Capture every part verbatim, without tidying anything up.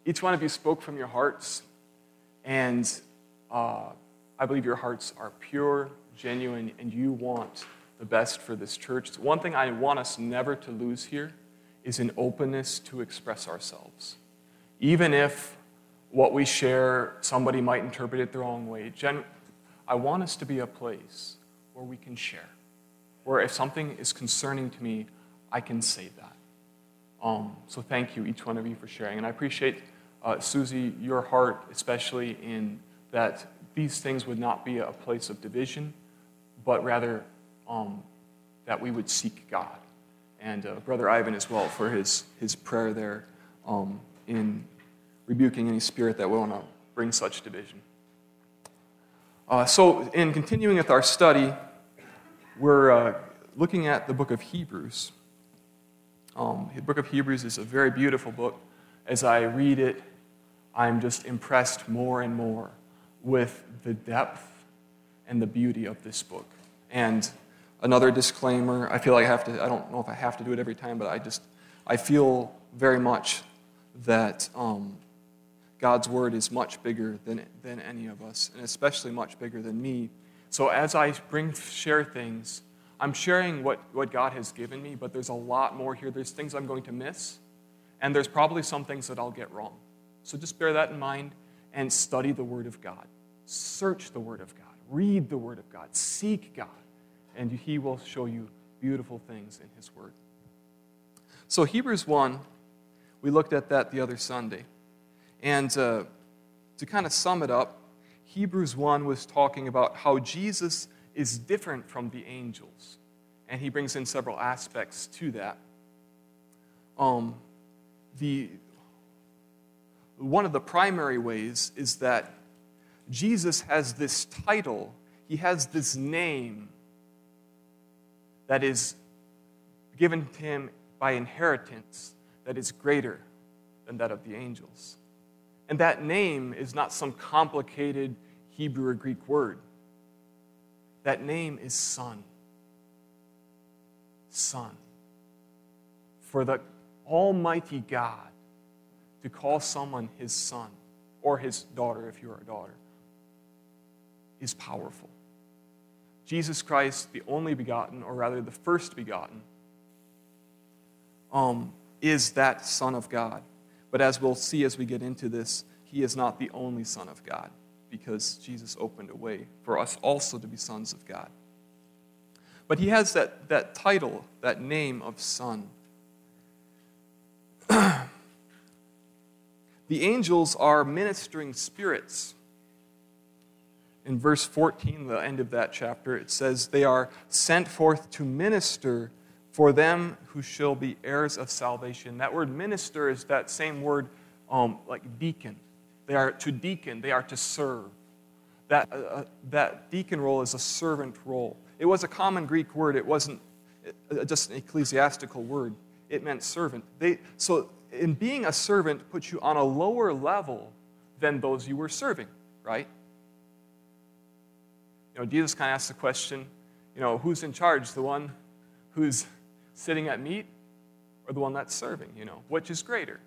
each one of you spoke from your hearts, and uh, I believe your hearts are pure, genuine, and you want the best for this church. One thing I want us never to lose here is an openness to express ourselves. Even if what we share, somebody might interpret it the wrong way. Gen- I want us to be a place where we can share, where if something is concerning to me, I can say that. Um, so thank you, each one of you, for sharing. And I appreciate, uh, Susie, your heart, especially in that these things would not be a place of division, but rather um, that we would seek God. And uh, Brother Ivan as well for his, his prayer there um, in rebuking any spirit that will want to bring such division. Uh, so in continuing with our study, we're uh, looking at the book of Hebrews. Um, the book of Hebrews is a very beautiful book. As I read it, I'm just impressed more and more with the depth and the beauty of this book. And another disclaimer, I feel like I have to, I don't know if I have to do it every time, but I just, I feel very much that um, God's word is much bigger than, than any of us, and especially much bigger than me. So as I bring, share things, I'm sharing what, what God has given me, but there's a lot more here. There's things I'm going to miss, and there's probably some things that I'll get wrong. So just bear that in mind and study the Word of God. Search the Word of God. Read the Word of God. Seek God, and He will show you beautiful things in His Word. So Hebrews one, we looked at that the other Sunday. And uh, to kind of sum it up, Hebrews one was talking about how Jesus is different from the angels. And he brings in several aspects to that. Um, the, one of the primary ways is that Jesus has this title, he has this name that is given to him by inheritance that is greater than that of the angels. And that name is not some complicated Hebrew or Greek word. That name is Son. Son. For the Almighty God to call someone his son, or his daughter if you're a daughter, is powerful. Jesus Christ, the only begotten, or rather the first begotten, um, is that Son of God. But as we'll see as we get into this, he is not the only Son of God, because Jesus opened a way for us also to be sons of God. But he has that, that title, that name of Son. The angels are ministering spirits. In verse fourteen, the end of that chapter, it says, they are sent forth to minister for them who shall be heirs of salvation. That word minister is that same word um, like deacon. They are to deacon, they are to serve. That, uh, that deacon role is a servant role. It was a common Greek word. It wasn't just an ecclesiastical word. It meant servant. They, so in being a servant puts you on a lower level than those you were serving, right? You know, Jesus kind of asked the question, you know, who's in charge? The one who's sitting at meat or the one that's serving? You know, which is greater?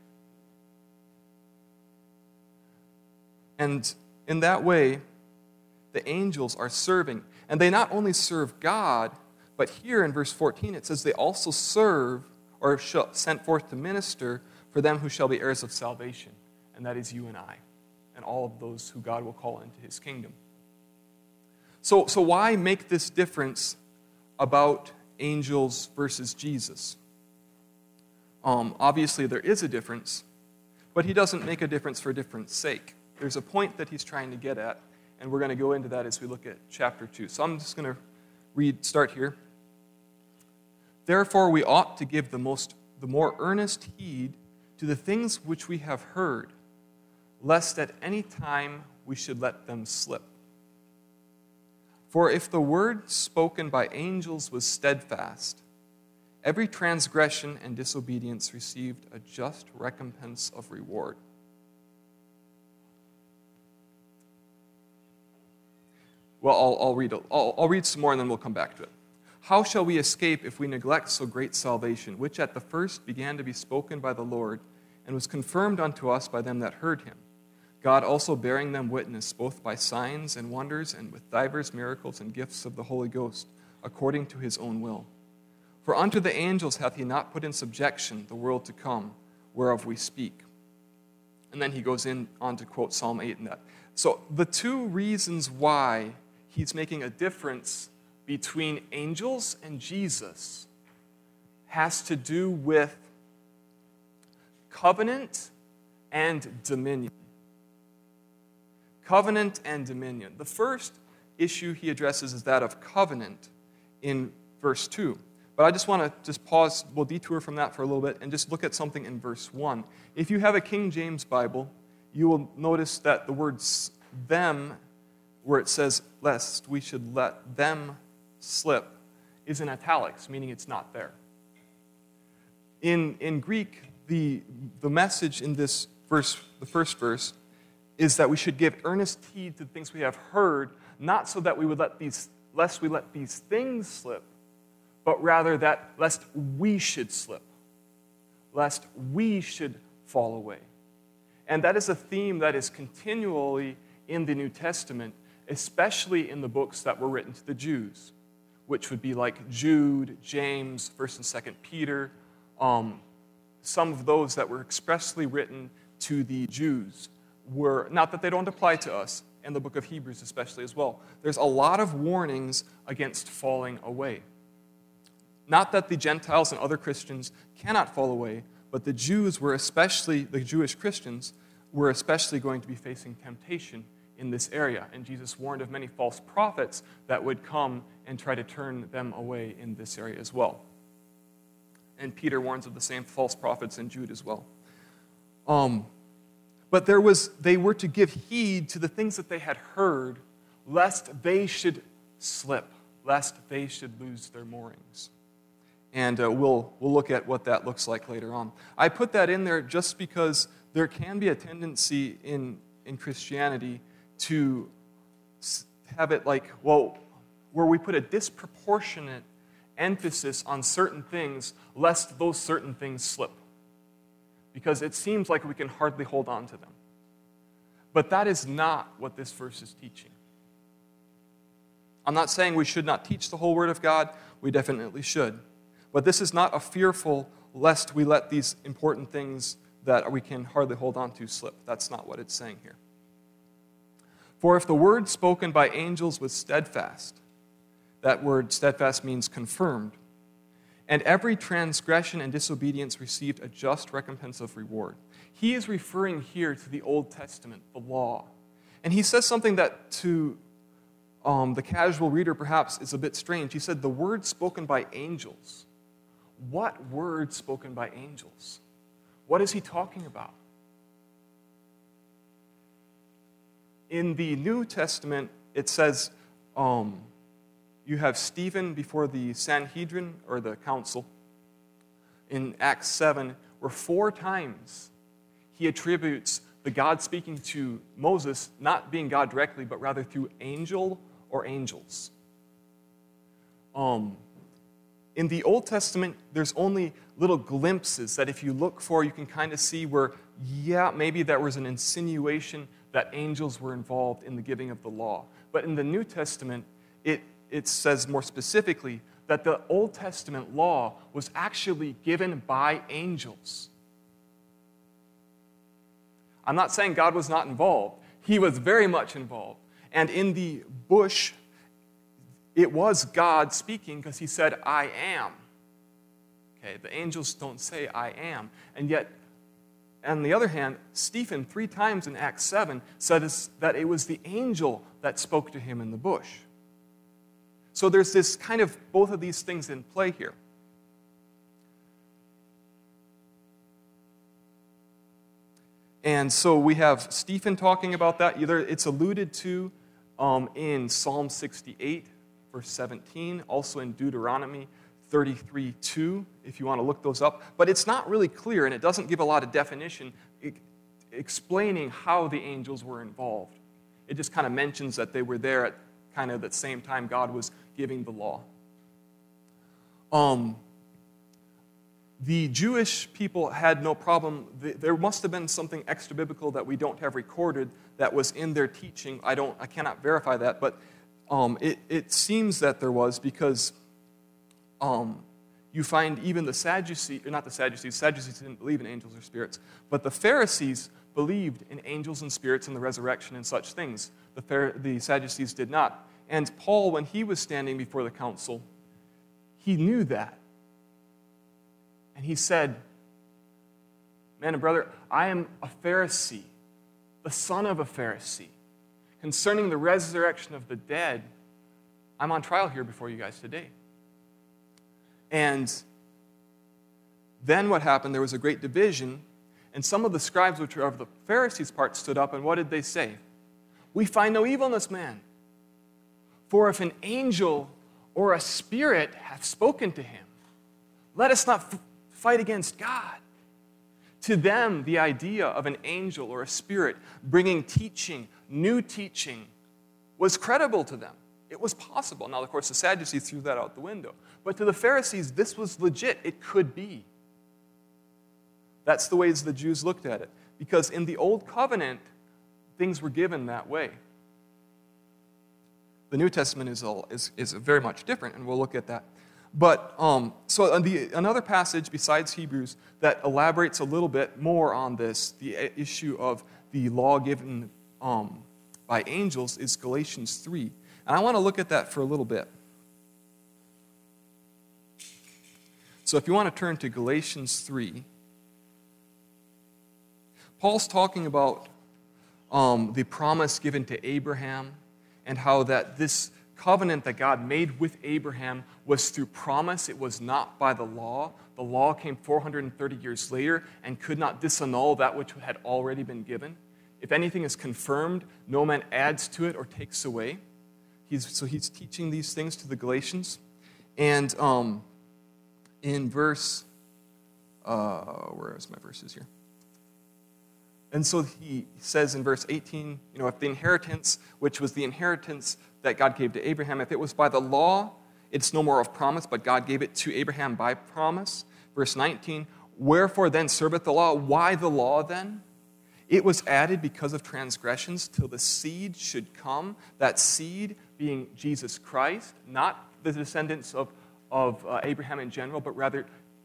And in that way, the angels are serving. And they not only serve God, but here in verse fourteen it says they also serve or shall, sent forth to minister for them who shall be heirs of salvation. And that is you and I, and all of those who God will call into his kingdom. So, so why make this difference about angels versus Jesus? Um, obviously there is a difference, but he doesn't make a difference for difference sake. There's a point that he's trying to get at, and we're going to go into that as we look at chapter two. So I'm just going to read, start here. Therefore we ought to give the most, the more earnest heed to the things which we have heard, lest at any time we should let them slip. For if the word spoken by angels was steadfast, every transgression and disobedience received a just recompense of reward. Well, I'll, I'll read I'll, I'll read some more and then we'll come back to it. How shall we escape if we neglect so great salvation, which at the first began to be spoken by the Lord, and was confirmed unto us by them that heard him. God also bearing them witness, both by signs and wonders, and with divers miracles and gifts of the Holy Ghost, according to his own will. For unto the angels hath he not put in subjection the world to come, whereof we speak. And then he goes in on to quote Psalm eight in that. So the two reasons why he's making a difference between angels and Jesus has to do with covenant and dominion. Covenant and dominion. The first issue he addresses is that of covenant in verse two. But I just want to just pause, we'll detour from that for a little bit and just look at something in verse one. If you have a King James Bible, you will notice that the words them, where it says, lest we should let them slip, is in italics, meaning it's not there. In, in Greek, the, the message in this verse, the first verse, is that we should give earnest heed to the things we have heard, not so that we would let these, lest we let these things slip, but rather that lest we should slip, lest we should fall away. And that is a theme that is continually in the New Testament, especially in the books that were written to the Jews, which would be like Jude, James, First and Second Peter, um, some of those that were expressly written to the Jews were, not that they don't apply to us, and the book of Hebrews especially as well. There's a lot of warnings against falling away. Not that the Gentiles and other Christians cannot fall away, but the Jews were especially, the Jewish Christians, were especially going to be facing temptation in this area. And Jesus warned of many false prophets that would come and try to turn them away in this area as well. And Peter warns of the same false prophets in Jude as well. Um, but there was, they were to give heed to the things that they had heard, lest they should slip, lest they should lose their moorings. And uh, we'll, we'll look at what that looks like later on. I put that in there just because there can be a tendency in, in Christianity to have it like, well, where we put a disproportionate emphasis on certain things, lest those certain things slip. Because it seems like we can hardly hold on to them. But that is not what this verse is teaching. I'm not saying we should not teach the whole Word of God. We definitely should. But this is not a fearful, lest we let these important things that we can hardly hold on to slip. That's not what it's saying here. For if the word spoken by angels was steadfast, that word steadfast means confirmed, and every transgression and disobedience received a just recompense of reward. He is referring here to the Old Testament, the law. And he says something that to um, the casual reader perhaps is a bit strange. He said, the word spoken by angels. What word spoken by angels? What is he talking about? In the New Testament, it says um, you have Stephen before the Sanhedrin, or the council, in Acts seven, where four times he attributes the God speaking to Moses not being God directly, but rather through angel or angels. Um, in the Old Testament, there's only little glimpses that if you look for, you can kind of see where, yeah, maybe there was an insinuation that angels were involved in the giving of the law. But in the New Testament, it, it says more specifically that the Old Testament law was actually given by angels. I'm not saying God was not involved. He was very much involved. And in the bush, it was God speaking because he said, I am. Okay, the angels don't say I am. And yet, on the other hand, Stephen, three times in Acts seven, said that it was the angel that spoke to him in the bush. So there's this kind of both of these things in play here. And so we have Stephen talking about that. Either it's alluded to um, in Psalm sixty-eight, verse seventeen, also in Deuteronomy thirty-three two, if you want to look those up. But it's not really clear, and it doesn't give a lot of definition explaining how the angels were involved. It just kind of mentions that they were there at kind of the same time God was giving the law. Um, the Jewish people had no problem. There must have been something extra-biblical that we don't have recorded that was in their teaching. I don't, I cannot verify that, but um, it, it seems that there was, because um, you find even the Sadducees, or not the Sadducees, Sadducees didn't believe in angels or spirits, but the Pharisees believed in angels and spirits and the resurrection and such things. The, Phar- the Sadducees did not. And Paul, when he was standing before the council, he knew that. And he said, man and brother, I am a Pharisee, the son of a Pharisee. Concerning the resurrection of the dead, I'm on trial here before you guys today. And then what happened, there was a great division, and some of the scribes, which were of the Pharisees' part, stood up, and what did they say? We find no evil in this man. For if an angel or a spirit hath spoken to him, let us not f- fight against God. To them, the idea of an angel or a spirit bringing teaching, new teaching, was credible to them. It was possible. Now, of course, the Sadducees threw that out the window. But to the Pharisees, this was legit. It could be. That's the ways the Jews looked at it. Because in the Old Covenant, things were given that way. The New Testament is, all, is, is very much different, and we'll look at that. But, um, so the, another passage besides Hebrews that elaborates a little bit more on this, the issue of the law given um, by angels, is Galatians three. And I want to look at that for a little bit. So if you want to turn to Galatians three, Paul's talking about um, the promise given to Abraham and how that this covenant that God made with Abraham was through promise. It was not by the law. The law came four hundred thirty years later and could not disannul that which had already been given. If anything is confirmed, no man adds to it or takes away. He's, so he's teaching these things to the Galatians. And um, in verse, uh, where is my verses here? And so he says in verse eighteen, you know, if the inheritance, which was the inheritance that God gave to Abraham, if it was by the law, it's no more of promise, but God gave it to Abraham by promise. Verse nineteen, wherefore then serveth the law? Why the law then? It was added because of transgressions till the seed should come, that seed being Jesus Christ, not the descendants of, of uh, Abraham in general, but rather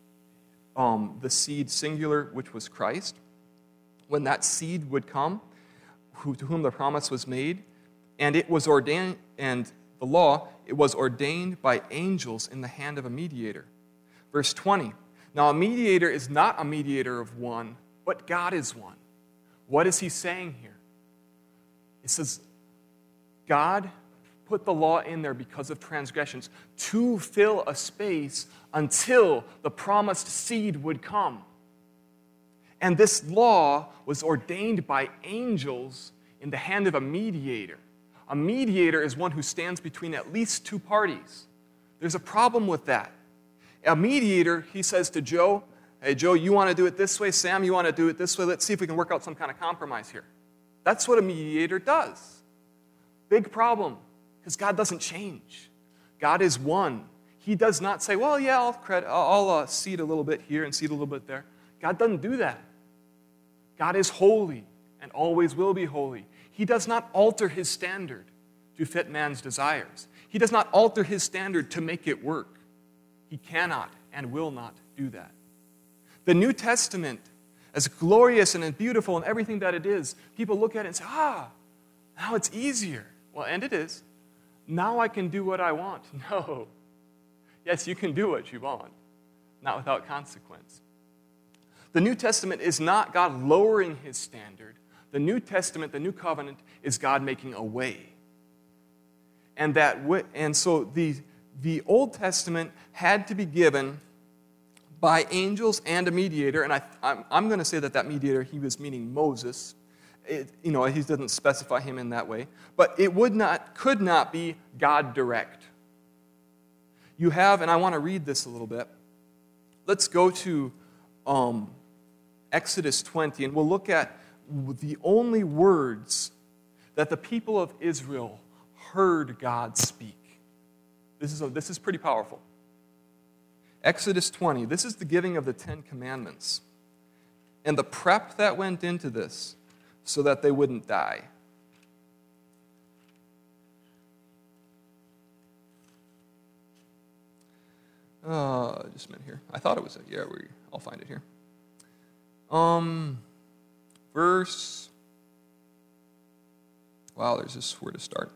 um, the seed singular, which was Christ. When that seed would come, who, to whom the promise was made, and it was ordained, and the law, it was ordained by angels in the hand of a mediator. Verse twenty, now a mediator is not a mediator of one, but God is one. What is he saying here? It says, God put the law in there because of transgressions to fill a space until the promised seed would come. And this law was ordained by angels in the hand of a mediator. A mediator is one who stands between at least two parties. There's a problem with that. A mediator, he says to Joe, hey, Joe, you want to do it this way? Sam, you want to do it this way? Let's see if we can work out some kind of compromise here. That's what a mediator does. Big problem, because God doesn't change. God is one. He does not say, well, yeah, I'll, credit, I'll uh, cede a little bit here and cede a little bit there. God doesn't do that. God is holy and always will be holy. He does not alter his standard to fit man's desires. He does not alter his standard to make it work. He cannot and will not do that. The New Testament, as glorious and as beautiful and everything that it is, people look at it and say, ah, now it's easier. Well, and it is. Now I can do what I want. No. Yes, you can do what you want, not without consequence. The New Testament is not God lowering his standard. The New Testament, the New Covenant, is God making a way. And that, and so the, the Old Testament had to be given by angels and a mediator, and I, I'm, I'm going to say that that mediator, he was meaning Moses. It, you know, he doesn't specify him in that way. But it would not, could not be God direct. You have, and I want to read this a little bit. Let's go to um, Exodus twenty, and we'll look at the only words that the people of Israel heard God speak. This is, a, this is pretty powerful. Exodus twenty, this is the giving of the Ten Commandments. And the prep that went into this so that they wouldn't die. Uh, just a minute here. I thought it was, a, yeah, we, I'll find it here. Um, verse, wow, there's just where to start.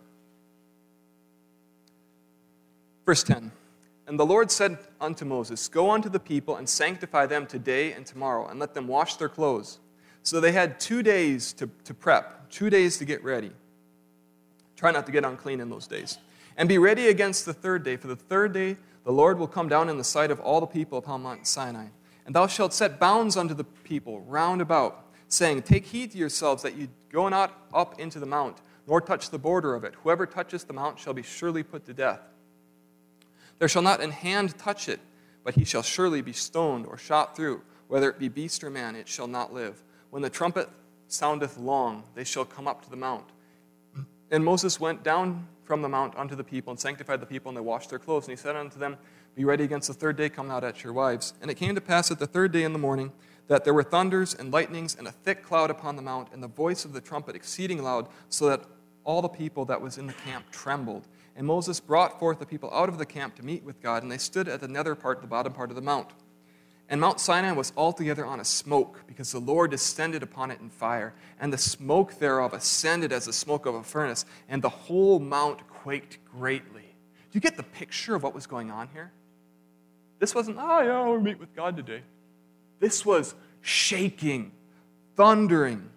Verse ten. And the Lord said unto Moses, Go unto the people and sanctify them today and tomorrow, and let them wash their clothes. So they had two days to, to prep, two days to get ready. Try not to get unclean in those days. And be ready against the third day, for the third day the Lord will come down in the sight of all the people upon Mount Sinai. And thou shalt set bounds unto the people round about, saying, Take heed to yourselves that ye go not up into the mount, nor touch the border of it. Whoever toucheth the mount shall be surely put to death. There shall not an hand touch it, but he shall surely be stoned or shot through. Whether it be beast or man, it shall not live. When the trumpet soundeth long, they shall come up to the mount. And Moses went down from the mount unto the people, and sanctified the people, and they washed their clothes. And he said unto them, Be ready against the third day, come not at your wives. And it came to pass at the third day in the morning, that there were thunders and lightnings, and a thick cloud upon the mount, and the voice of the trumpet exceeding loud, so that all the people that was in the camp trembled. And Moses brought forth the people out of the camp to meet with God, and they stood at the nether part, the bottom part of the mount. And Mount Sinai was altogether on a smoke, because the Lord descended upon it in fire, and the smoke thereof ascended as the smoke of a furnace, and the whole mount quaked greatly. Do you get the picture of what was going on here? This wasn't, oh yeah, we'll meet with God today. This was shaking, thundering.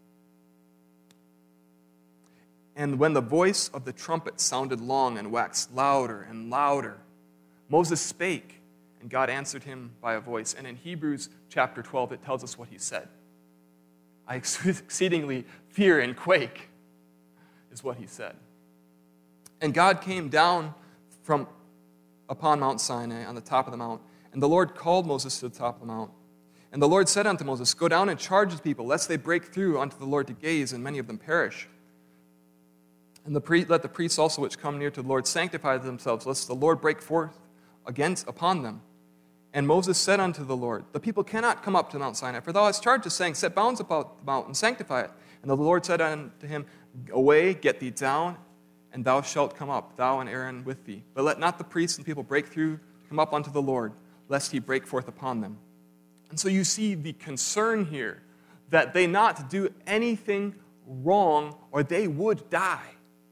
And when the voice of the trumpet sounded long and waxed louder and louder, Moses spake, and God answered him by a voice. And in Hebrews chapter twelve, it tells us what he said. I exceedingly fear and quake, is what he said. And God came down from upon Mount Sinai on the top of the mount, and the Lord called Moses to the top of the mount. And the Lord said unto Moses, Go down and charge the people, lest they break through unto the Lord to gaze, and many of them perish. And the pre- let the priests also which come near to the Lord sanctify themselves, lest the Lord break forth against upon them. And Moses said unto the Lord, The people cannot come up to Mount Sinai, for thou hast charged us, saying, Set bounds about the mount and sanctify it. And the Lord said unto him, Away, get thee down, and thou shalt come up, thou and Aaron with thee. But let not the priests and people break through to come up unto the Lord, lest he break forth upon them. And so you see the concern here that they not do anything wrong, or they would die.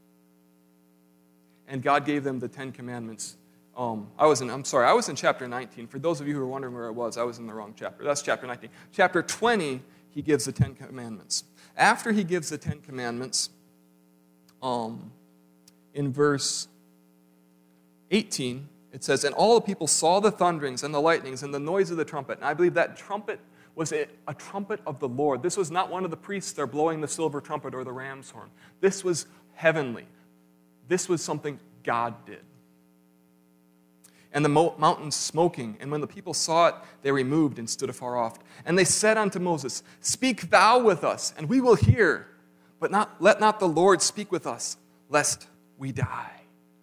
And God gave them the Ten Commandments. Um, I was in, I'm sorry, I was in chapter nineteen. For those of you who are wondering where I was, I was in the wrong chapter. That's chapter nineteen. Chapter twenty, he gives the Ten Commandments. After he gives the Ten Commandments, um, in verse eighteen, it says, And all the people saw the thunderings and the lightnings and the noise of the trumpet. And I believe that trumpet was a, a trumpet of the Lord. This was not one of the priests there blowing the silver trumpet or the ram's horn. This was heavenly. This was something God did. And the mo- mountain smoking, and when the people saw it, they removed and stood afar off. And they said unto Moses, Speak thou with us, and we will hear, but not, let not the Lord speak with us, lest we die.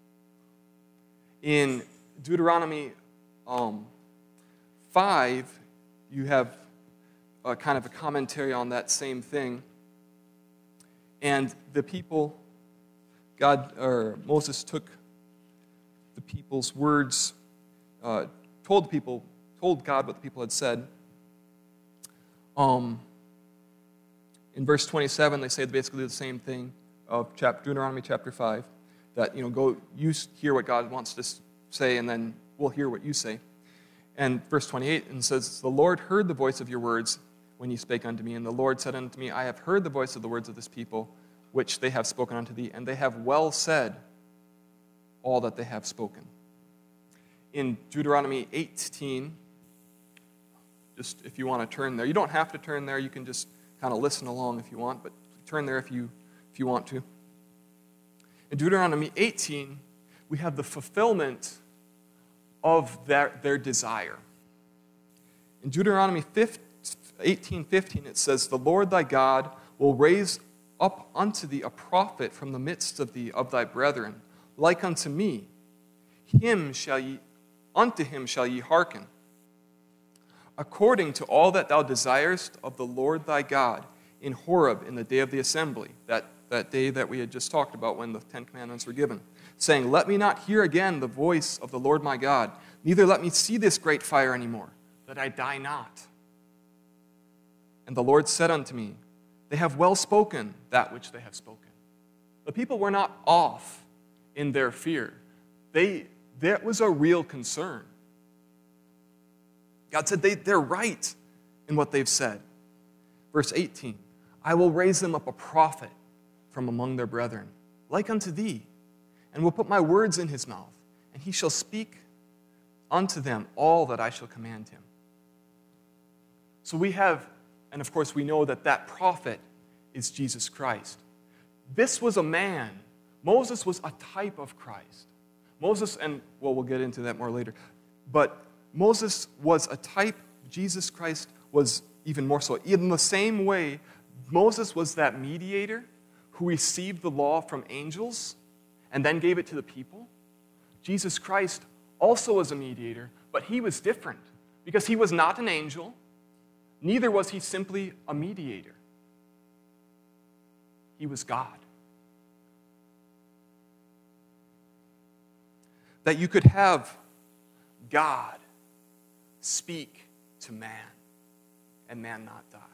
In Deuteronomy um, five, you have a kind of a commentary on that same thing. And the people, God or Moses took the people's words, uh, told the people, told God what the people had said. Um, in verse twenty-seven, they say basically the same thing of chapter, Deuteronomy chapter five, that, you know, go, you hear what God wants to say, and then we'll hear what you say. And verse twenty-eight, and says, The Lord heard the voice of your words when ye spake unto me, and the Lord said unto me, I have heard the voice of the words of this people, which they have spoken unto thee, and they have well said all that they have spoken. In Deuteronomy eighteen, just if you want to turn there, you don't have to turn there, you can just kind of listen along if you want, but turn there if you if you want to. In Deuteronomy eighteen, we have the fulfillment of their, their desire. In Deuteronomy eighteen fifteen, it says, The Lord thy God will raise up unto thee a prophet from the midst of thee of thy brethren, like unto me. Him shall ye unto him shall ye hearken, according to all that thou desirest of the Lord thy God in Horeb in the day of the assembly, that, that day that we had just talked about when the Ten Commandments were given, saying, Let me not hear again the voice of the Lord my God, neither let me see this great fire any more, that I die not. And the Lord said unto me, They have well spoken that which they have spoken. The people were not off in their fear. They, that was a real concern. God said they, they're right in what they've said. Verse eighteen, I will raise them up a prophet from among their brethren, like unto thee, and will put my words in his mouth, and he shall speak unto them all that I shall command him. So we have, and of course we know that that prophet is Jesus Christ. This was a man. Moses was a type of Christ. Moses, and well, we'll get into that more later, but Moses was a type. Jesus Christ was even more so. In the same way, Moses was that mediator who received the law from angels and then gave it to the people. Jesus Christ also was a mediator, but he was different because he was not an angel, neither was he simply a mediator. He was God. That you could have God speak to man and man not die.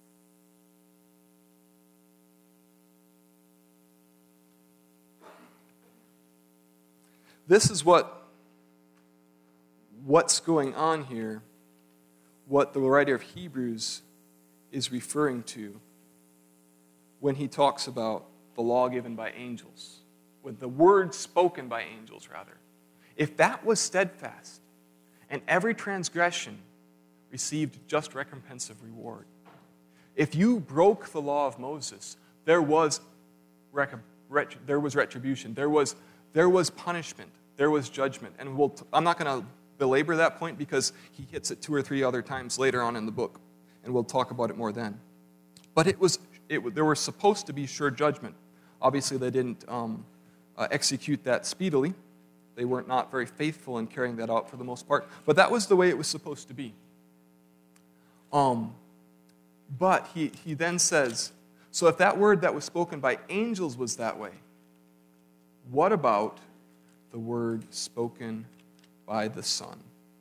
This is what what's going on here, what the writer of Hebrews is referring to when he talks about the law given by angels, with the word spoken by angels, rather. If that was steadfast, and every transgression received just recompense of reward, if you broke the law of Moses, there was rec- ret- there was retribution, there was there was punishment, there was judgment, and we'll t- I'm not going to belabor that point because he hits it two or three other times later on in the book, and we'll talk about it more then. But it was it there was supposed to be sure judgment. Obviously, they didn't um, uh, execute that speedily. They weren't not very faithful in carrying that out for the most part. But that was the way it was supposed to be. Um, but he, he then says, so if that word that was spoken by angels was that way, what about the word spoken by the Son?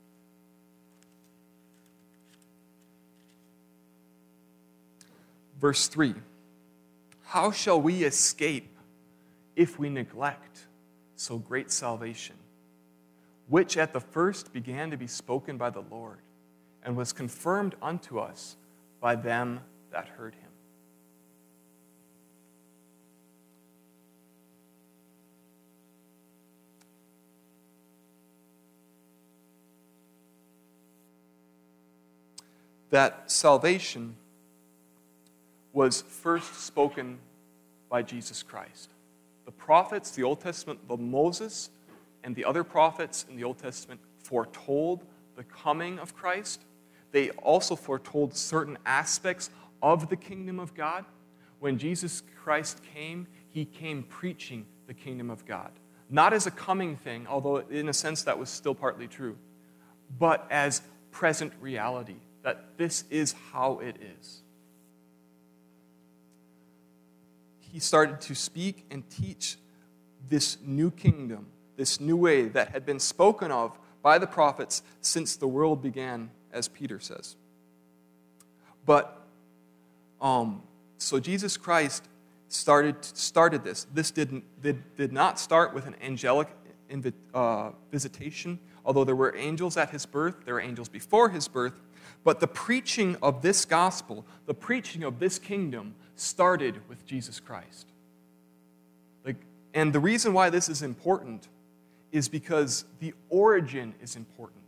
Verse three, how shall we escape if we neglect so great salvation, which at the first began to be spoken by the Lord, and was confirmed unto us by them that heard him? That salvation was first spoken by Jesus Christ. The prophets, the Old Testament, the Moses, and the other prophets in the Old Testament foretold the coming of Christ. They also foretold certain aspects of the kingdom of God. When Jesus Christ came, he came preaching the kingdom of God. Not as a coming thing, although in a sense that was still partly true, but as present reality, that this is how it is. He started to speak and teach this new kingdom, this new way that had been spoken of by the prophets since the world began, as Peter says. But, um, so Jesus Christ started started this. This didn't did, did not start with an angelic invi- uh, visitation, although there were angels at his birth, there were angels before his birth, but the preaching of this gospel, the preaching of this kingdom, started with Jesus Christ. Like, and the reason why this is important is because the origin is important.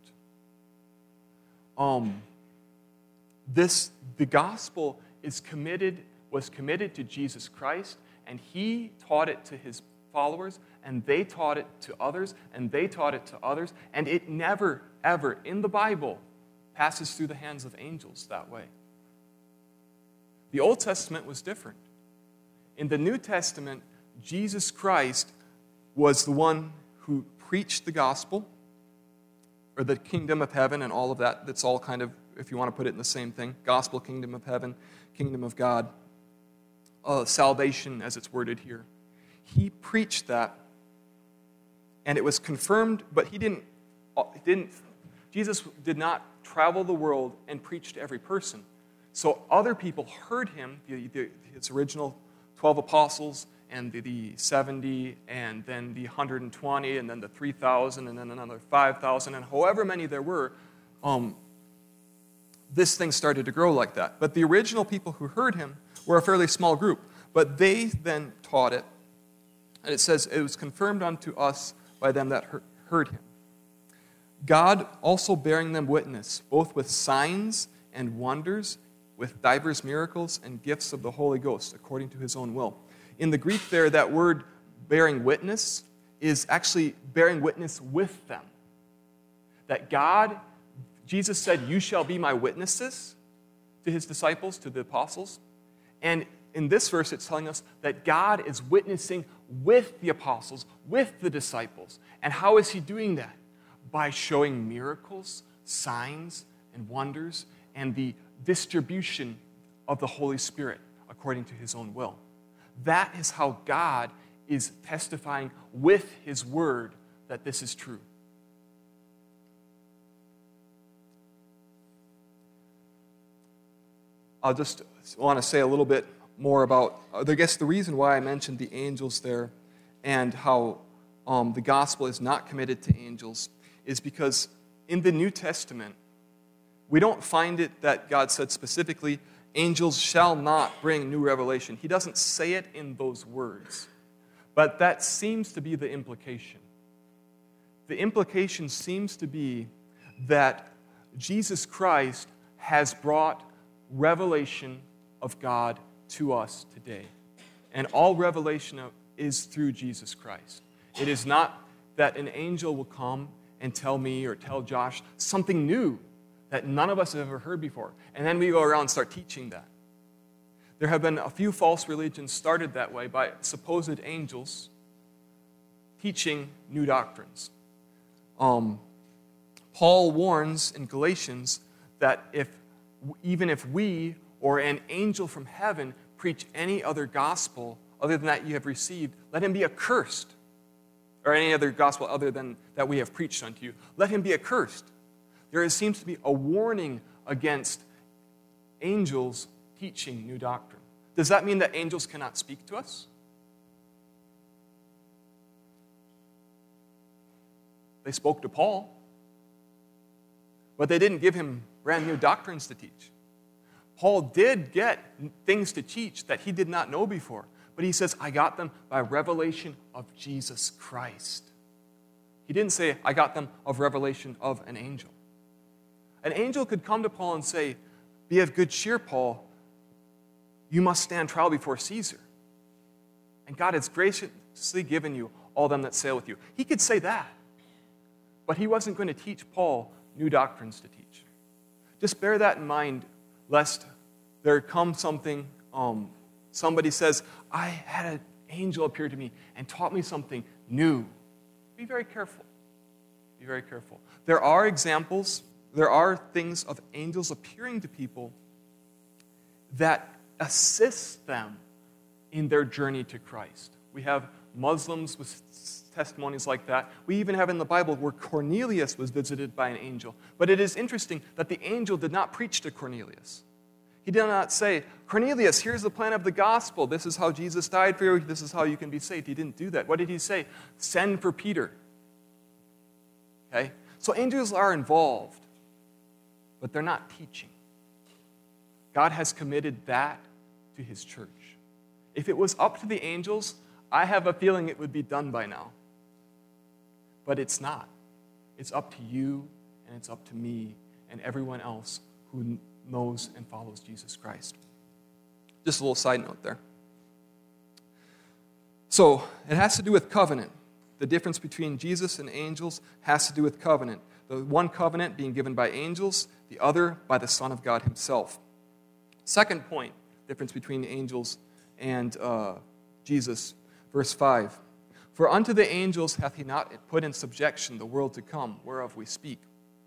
Um, this the gospel is committed was committed to Jesus Christ, and he taught it to his followers, and they taught it to others, and they taught it to others, and it never, ever in the Bible passes through the hands of angels that way. The Old Testament was different. In the New Testament, Jesus Christ was the one who preached the gospel or the kingdom of heaven and all of that. That's all kind of, if you want to put it in the same thing, gospel, kingdom of heaven, kingdom of God, uh, salvation as it's worded here. He preached that, and it was confirmed, but he didn't, didn't, Jesus did not travel the world and preach to every person. So other people heard him, the, the, his original twelve apostles, and the, the seventy, and then the one hundred twenty, and then the three thousand, and then another five thousand, and however many there were, um, this thing started to grow like that. But the original people who heard him were a fairly small group. But they then taught it, and it says, it was confirmed unto us by them that heard him. God also bearing them witness, both with signs and wonders, with divers miracles and gifts of the Holy Ghost, according to his own will. In the Greek there, that word bearing witness is actually bearing witness with them. That God, Jesus said, you shall be my witnesses to his disciples, to the apostles. And in this verse, it's telling us that God is witnessing with the apostles, with the disciples. And how is he doing that? By showing miracles, signs, and wonders, and the distribution of the Holy Spirit according to his own will. That is how God is testifying with his word that this is true. I'll just want to say a little bit more about, I guess, the reason why I mentioned the angels there and how um, the gospel is not committed to angels is because in the New Testament, we don't find it that God said specifically, angels shall not bring new revelation. He doesn't say it in those words. But that seems to be the implication. The implication seems to be that Jesus Christ has brought revelation of God to us today. And all revelation is through Jesus Christ. It is not that an angel will come and tell me or tell Josh something new that none of us have ever heard before. And then we go around and start teaching that. There have been a few false religions started that way by supposed angels teaching new doctrines. Um, Paul warns in Galatians that if even if we or an angel from heaven preach any other gospel other than that you have received, let him be accursed. Or any other gospel other than that we have preached unto you, let him be accursed. There seems to be a warning against angels teaching new doctrine. Does that mean that angels cannot speak to us? They spoke to Paul, but they didn't give him brand new doctrines to teach. Paul did get things to teach that he did not know before, but he says, I got them by revelation of Jesus Christ. He didn't say, I got them of revelation of an angel. An angel could come to Paul and say, be of good cheer, Paul. You must stand trial before Caesar. And God has graciously given you all them that sail with you. He could say that. But he wasn't going to teach Paul new doctrines to teach. Just bear that in mind, lest there come something, um, somebody says, I had an angel appear to me and taught me something new. Be very careful. Be very careful. There are examples, there are things of angels appearing to people that assist them in their journey to Christ. We have Muslims with testimonies like that. We even have in the Bible where Cornelius was visited by an angel. But it is interesting that the angel did not preach to Cornelius. He did not say, Cornelius, here's the plan of the gospel. This is how Jesus died for you. This is how you can be saved. He didn't do that. What did he say? Send for Peter. Okay? So angels are involved, but they're not teaching. God has committed that to his church. If it was up to the angels, I have a feeling it would be done by now. But it's not. It's up to you, and it's up to me, and everyone else who knows and follows Jesus Christ. Just a little side note there. So, it has to do with covenant. The difference between Jesus and angels has to do with covenant. The one covenant being given by angels, the other by the Son of God himself. Second point, difference between angels and uh, Jesus, verse five. For unto the angels hath he not put in subjection the world to come, whereof we speak.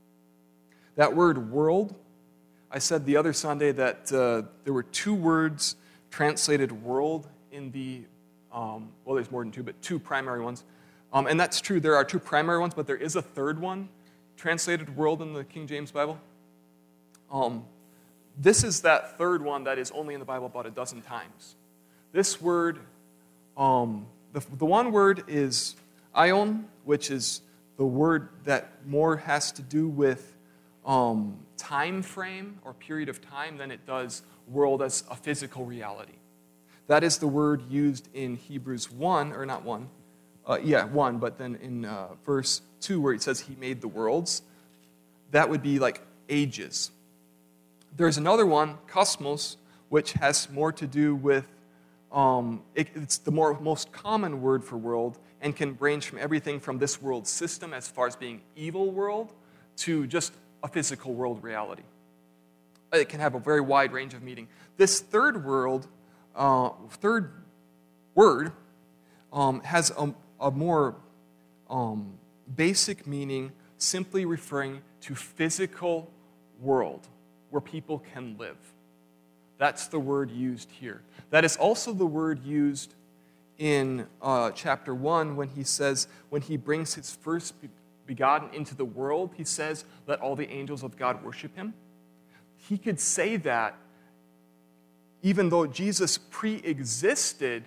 That word world, I said the other Sunday that uh, there were two words translated world in the, um, well, there's more than two, but two primary ones. Um, and that's true, there are two primary ones, but there is a third one translated world in the King James Bible. Um, this is that third one that is only in the Bible about a dozen times. This word, um, the, the one word is aion, which is the word that more has to do with um, time frame or period of time than it does world as a physical reality. That is the word used in Hebrews one, or not one, uh, yeah, one, but then in uh, verse two where it says he made the worlds, that would be like ages. There's another one, cosmos, which has more to do with, um, it, it's the more, most common word for world and can range from everything from this world system as far as being evil world to just a physical world reality. It can have a very wide range of meaning. This third world, uh, third word um, has a, a more um, basic meaning, simply referring to physical world where people can live. That's the word used here. That is also the word used in uh, chapter one when he says, when he brings his first begotten into the world, he says, let all the angels of God worship him. He could say that even though Jesus pre-existed,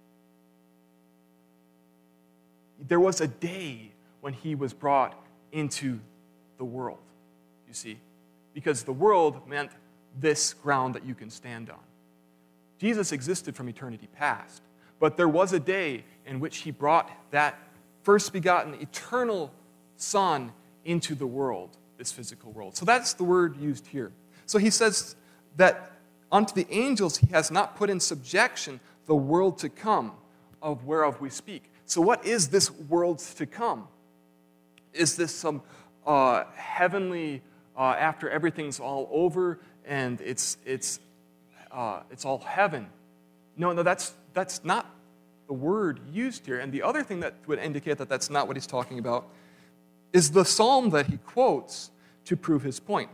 there was a day when he was brought into the world, you see. Because the world meant this ground that you can stand on. Jesus existed from eternity past, but there was a day in which he brought that first begotten eternal Son into the world, this physical world. So that's the word used here. So he says that unto the angels he has not put in subjection the world to come, of whereof we speak. So what is this world to come? Is this some uh, heavenly, uh, after everything's all over and it's it's uh, it's all heaven? No, no, that's that's not the word used here. And the other thing that would indicate that that's not what he's talking about is the psalm that he quotes to prove his point.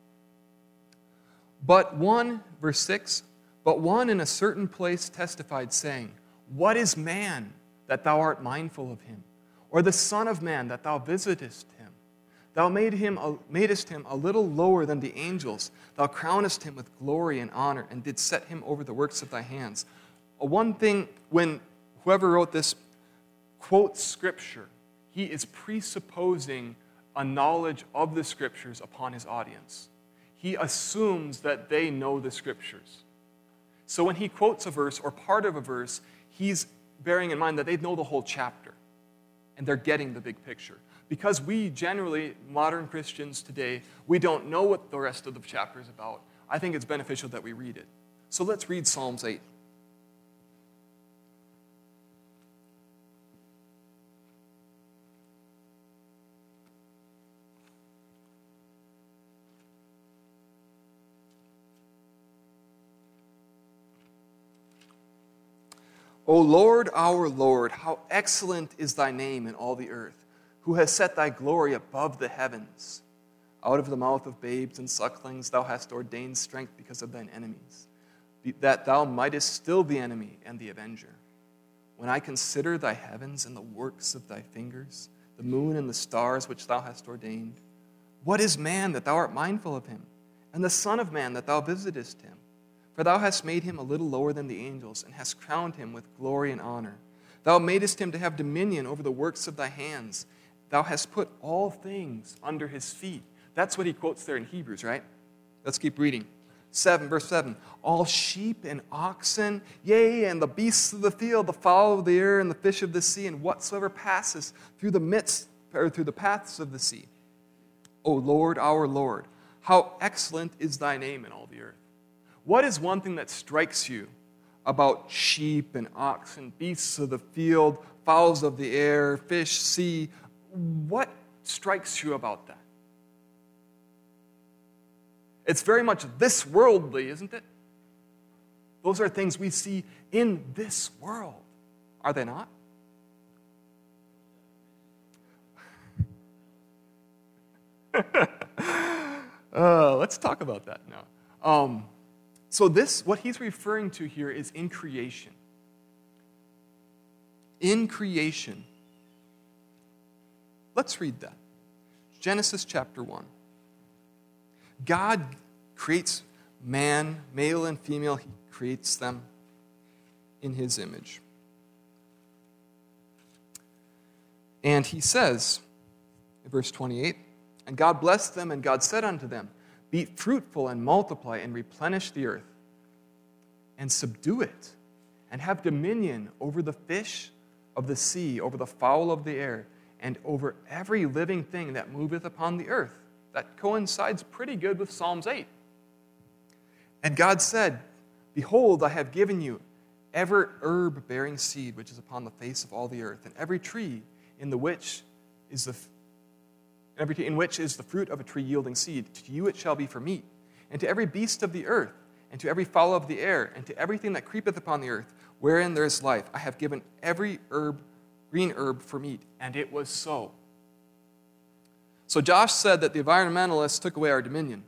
But one, verse six, but one in a certain place testified, saying, what is man that thou art mindful of him? Or the son of man that thou visitest him? Thou made him, madest him a little lower than the angels. Thou crownest him with glory and honor, and didst set him over the works of thy hands. One thing, when whoever wrote this quotes Scripture, he is presupposing a knowledge of the Scriptures upon his audience. He assumes that they know the Scriptures. So when he quotes a verse or part of a verse, he's bearing in mind that they know the whole chapter, and they're getting the big picture. Because we generally, modern Christians today, we don't know what the rest of the chapter is about, I think it's beneficial that we read it. So let's read Psalms eight. O Lord, our Lord, how excellent is thy name in all the earth, who has set thy glory above the heavens. Out of the mouth of babes and sucklings thou hast ordained strength because of thine enemies, that thou mightest still the enemy and the avenger. When I consider thy heavens and the works of thy fingers, the moon and the stars which thou hast ordained, what is man that thou art mindful of him, and the son of man that thou visitest him? For thou hast made him a little lower than the angels, and hast crowned him with glory and honor. Thou madest him to have dominion over the works of thy hands. Thou hast put all things under his feet. That's what he quotes there in Hebrews, right? Let's keep reading. seven, verse seven. All sheep and oxen, yea, and the beasts of the field, the fowl of the air, and the fish of the sea, and whatsoever passes through the midst, or through the paths of the sea. O Lord, our Lord, how excellent is thy name in all the earth. What is one thing that strikes you about sheep and oxen, beasts of the field, fowls of the air, fish, sea? What strikes you about that? It's very much this worldly, isn't it? Those are things we see in this world, are they not? Uh, let's talk about that now. Um, so this, what he's referring to here is in creation. In creation. Let's read that. Genesis chapter one. God creates man, male and female. He creates them in his image. And he says, in verse twenty-eight, and God blessed them, and God said unto them, be fruitful and multiply and replenish the earth and subdue it and have dominion over the fish of the sea, over the fowl of the air, and over every living thing that moveth upon the earth. That coincides pretty good with Psalms eight. And God said, behold, I have given you every herb bearing seed which is upon the face of all the earth, and every tree in the which is the every tree in which is the fruit of a tree yielding seed. To you it shall be for meat, and to every beast of the earth, and to every fowl of the air, and to everything that creepeth upon the earth, wherein there is life, I have given every herb, green herb for meat. And it was so. So Josh said that the environmentalists took away our dominion.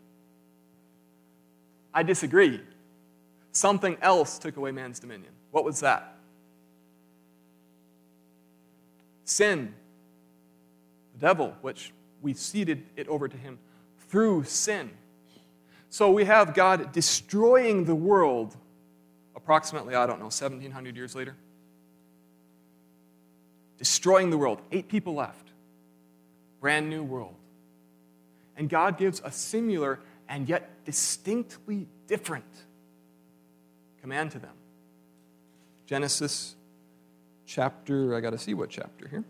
I disagree. Something else took away man's dominion. What was that? Sin. The devil, which we ceded it over to him through sin. So we have God destroying the world approximately, I don't know, seventeen hundred years later. Destroying the world. Eight people left. Brand new world. And God gives a similar and yet distinctly different command to them. Genesis chapter, I got to see what chapter here.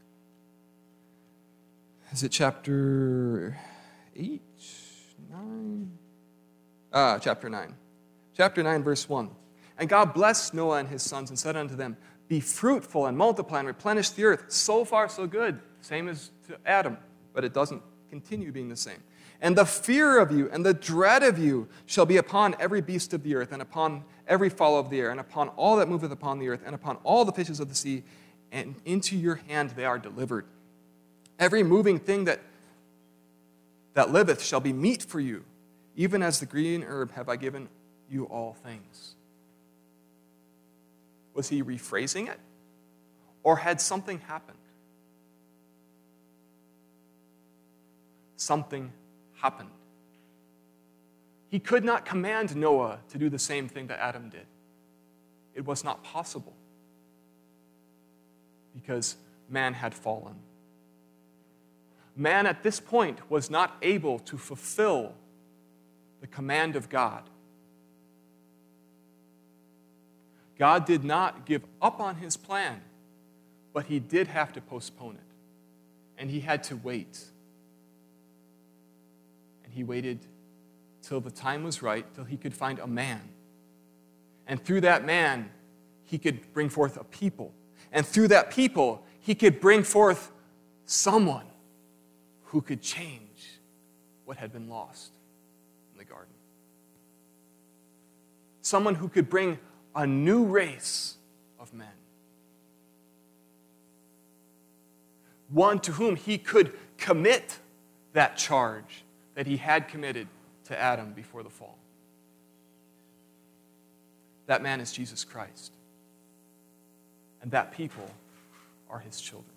Is it chapter eight, nine? Ah, chapter nine. Chapter nine, verse one. And God blessed Noah and his sons and said unto them, be fruitful and multiply and replenish the earth. So far, so good. Same as to Adam, but it doesn't continue being the same. And the fear of you and the dread of you shall be upon every beast of the earth, and upon every fowl of the air, and upon all that moveth upon the earth, and upon all the fishes of the sea, and into your hand they are delivered. Every moving thing that, that liveth shall be meat for you, even as the green herb have I given you all things. Was he rephrasing it? Or had something happened? Something happened. He could not command Noah to do the same thing that Adam did. It was not possible because man had fallen. Man at this point was not able to fulfill the command of God. God did not give up on his plan, but he did have to postpone it. And he had to wait. And he waited till the time was right, till he could find a man. And through that man, he could bring forth a people. And through that people, he could bring forth someone who could change what had been lost in the garden. Someone who could bring a new race of men. One to whom he could commit that charge that he had committed to Adam before the fall. That man is Jesus Christ. And that people are his children.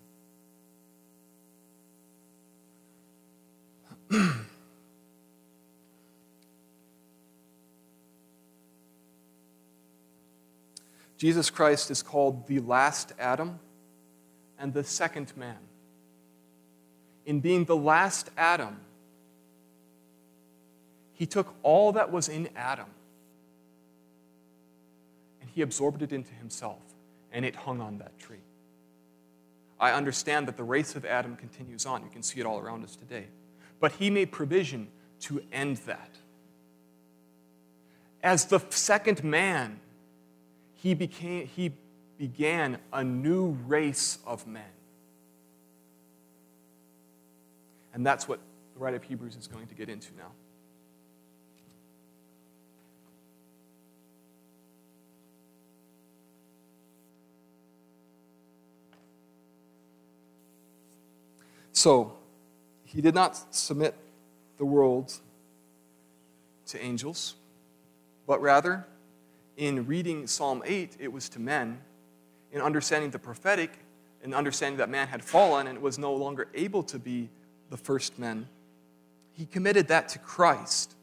Jesus Christ is called the last Adam and the second man. In being the last Adam, he took all that was in Adam and he absorbed it into himself, and it hung on that tree. I understand that the race of Adam continues on. You can see it all around us today. But he made provision to end that. As the second man, he became he began a new race of men. And that's what the writer of Hebrews is going to get into now. So, he did not submit the world to angels, but rather, in reading Psalm eight, it was to men. In understanding the prophetic, in understanding that man had fallen and was no longer able to be the first men, he committed that to Christ.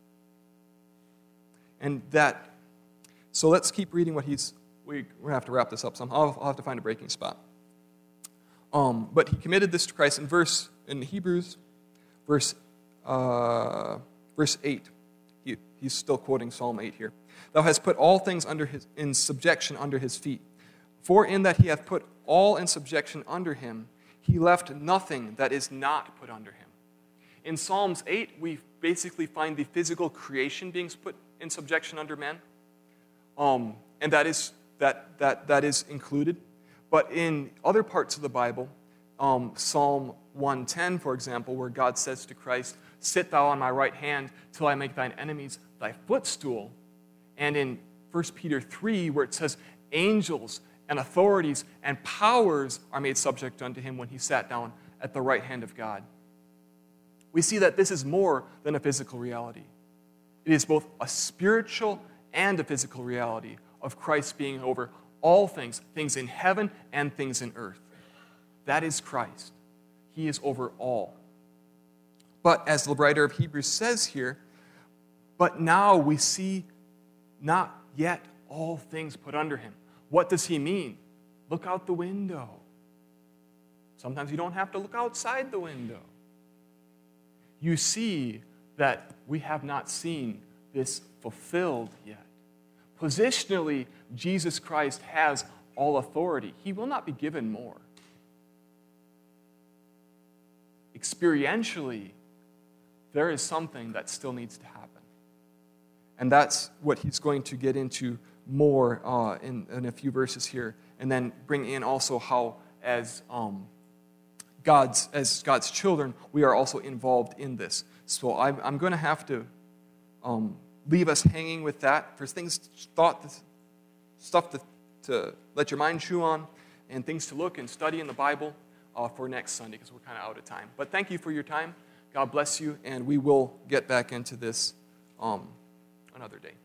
And that, so let's keep reading what he's, we, we're going to have to wrap this up somehow. I'll, I'll have to find a breaking spot. Um, but he committed this to Christ in verse, in Hebrews, verse, uh, verse eight. He, he's still quoting Psalm eight here. Thou hast put all things under his, in subjection under his feet. For in that he hath put all in subjection under him, he left nothing that is not put under him. In Psalms eight, we basically find the physical creation being put in subjection under man. Um, and that is, that, that, that is included. But in other parts of the Bible, um, Psalm one ten, for example, where God says to Christ, sit thou on my right hand till I make thine enemies thy footstool. And in First Peter three, where it says, angels and authorities and powers are made subject unto him when he sat down at the right hand of God. We see that this is more than a physical reality. It is both a spiritual and a physical reality of Christ being over all things, things in heaven and things in earth. That is Christ. He is over all. But as the writer of Hebrews says here, but now we see not yet all things put under him. What does he mean? Look out the window. Sometimes you don't have to look outside the window. You see that we have not seen this fulfilled yet. Positionally, Jesus Christ has all authority. He will not be given more. Experientially, there is something that still needs to happen. And that's what he's going to get into more uh, in, in a few verses here, and then bring in also how, as um, God's as God's children, we are also involved in this. So I'm, I'm going to have to um, leave us hanging with that. There's things, thought, stuff to, to let your mind chew on, and things to look and study in the Bible uh, for next Sunday, because we're kind of out of time. But thank you for your time. God bless you, and we will get back into this um, another day.